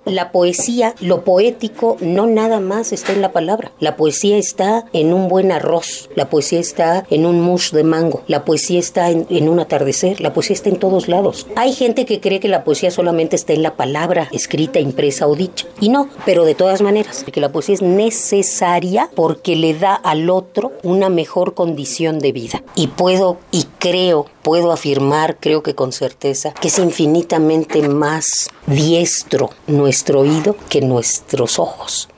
La poesía, lo poético, no nada más está en la palabra. La poesía está en un buen arroz, la poesía está en un mousse de mango, la poesía está en un atardecer, la poesía está en todos lados. Hay gente que cree que la poesía solamente está en la palabra escrita, impresa o dicha, y no, pero de todas maneras, que la poesía es necesaria porque le da al otro una mejor condición de vida. Y puedo afirmar, creo que con certeza, que es infinitamente más diestro nuestro oído que nuestros ojos.